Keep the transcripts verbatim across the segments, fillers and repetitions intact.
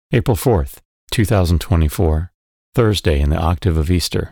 April fourth, two thousand twenty-four, Thursday in the octave of Easter.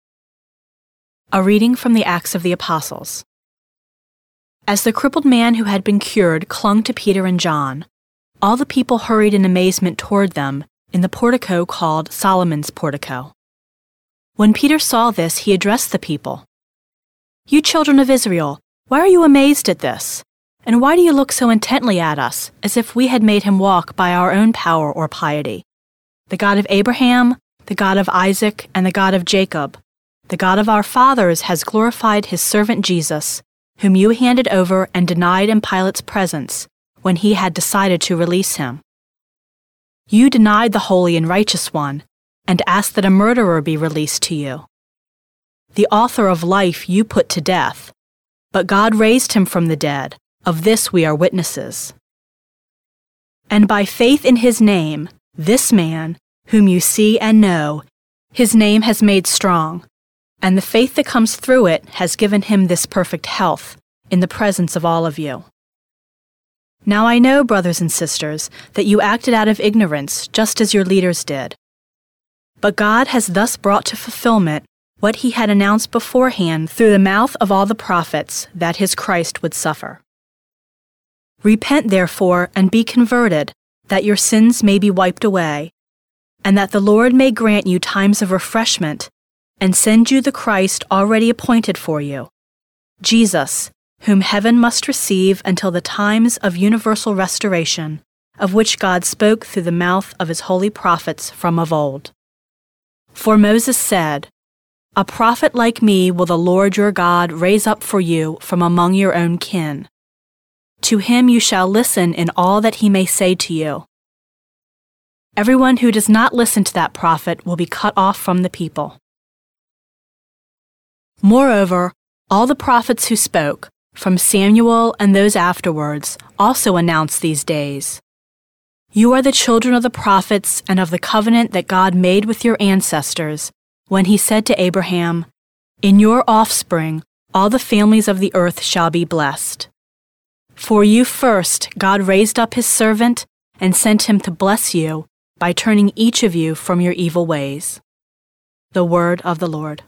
A reading from the Acts of the Apostles. As the crippled man who had been cured clung to Peter and John, all the people hurried in amazement toward them in the portico called Solomon's Portico. When Peter saw this, he addressed the people. "You children of Israel, why are you amazed at this? And why do you look so intently at us, as if we had made him walk by our own power or piety? The God of Abraham, the God of Isaac, and the God of Jacob, the God of our fathers has glorified his servant Jesus, whom you handed over and denied in Pilate's presence when he had decided to release him. You denied the holy and righteous one and asked that a murderer be released to you. The author of life you put to death, but God raised him from the dead. Of this we are witnesses. And by faith in his name, this man, whom you see and know, his name has made strong, and the faith that comes through it has given him this perfect health in the presence of all of you. Now I know, brothers and sisters, that you acted out of ignorance, just as your leaders did. But God has thus brought to fulfillment what he had announced beforehand through the mouth of all the prophets, that his Christ would suffer. Repent, therefore, and be converted, that your sins may be wiped away, and that the Lord may grant you times of refreshment, and send you the Christ already appointed for you, Jesus, whom heaven must receive until the times of universal restoration, of which God spoke through the mouth of his holy prophets from of old. For Moses said, 'A prophet like me will the Lord your God raise up for you from among your own kin. To him you shall listen in all that he may say to you.' Everyone who does not listen to that prophet will be cut off from the people. Moreover, all the prophets who spoke, from Samuel and those afterwards, also announced these days. You are the children of the prophets and of the covenant that God made with your ancestors, when he said to Abraham, 'In your offspring all the families of the earth shall be blessed.' For you first God raised up his servant and sent him to bless you by turning each of you from your evil ways." The word of the Lord.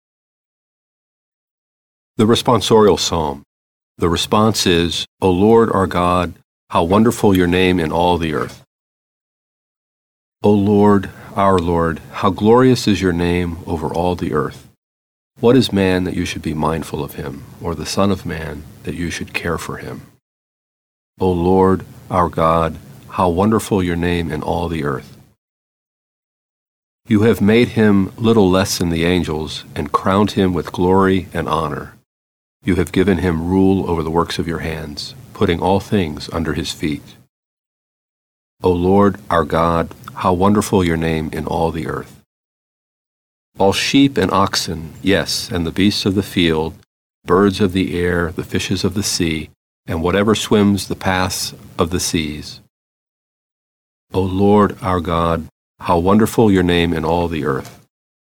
The responsorial psalm. The response is, O Lord our God, how wonderful your name in all the earth. O Lord, our Lord, how glorious is your name over all the earth. What is man that you should be mindful of him, or the Son of Man that you should care for him? O Lord, our God, how wonderful your name in all the earth. You have made him little less than the angels and crowned him with glory and honor. You have given him rule over the works of your hands, putting all things under his feet. O Lord, our God, how wonderful your name in all the earth. All sheep and oxen, yes, and the beasts of the field, birds of the air, the fishes of the sea, and whatever swims the paths of the seas. O Lord, our God, how wonderful your name in all the earth.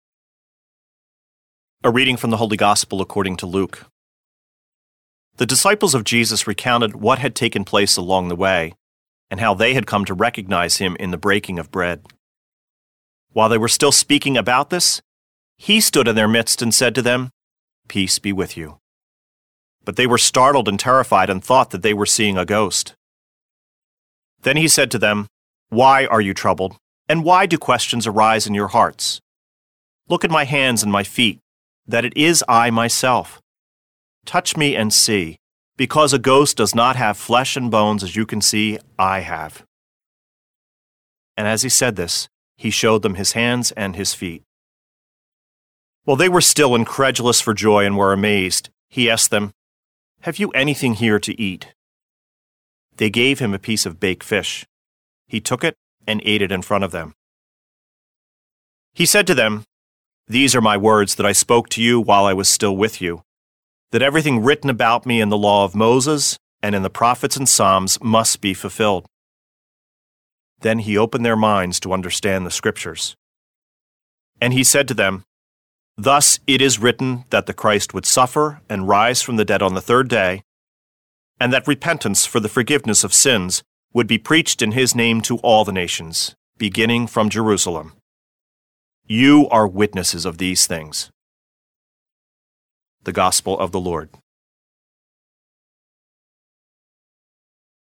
A reading from the Holy Gospel according to Luke. The disciples of Jesus recounted what had taken place along the way, and how they had come to recognize him in the breaking of bread. While they were still speaking about this, he stood in their midst and said to them, "Peace be with you." But they were startled and terrified and thought that they were seeing a ghost. Then he said to them, "Why are you troubled, and why do questions arise in your hearts? Look at my hands and my feet, that it is I myself. Touch me and see, because a ghost does not have flesh and bones as you can see I have." And as he said this, he showed them his hands and his feet. While they were still incredulous for joy and were amazed, he asked them, "Have you anything here to eat?" They gave him a piece of baked fish. He took it and ate it in front of them. He said to them, "These are my words that I spoke to you while I was still with you, that everything written about me in the law of Moses and in the prophets and Psalms must be fulfilled." Then he opened their minds to understand the Scriptures. And he said to them, "Thus it is written that the Christ would suffer and rise from the dead on the third day, and that repentance for the forgiveness of sins would be preached in his name to all the nations, beginning from Jerusalem. You are witnesses of these things. The Gospel of the Lord.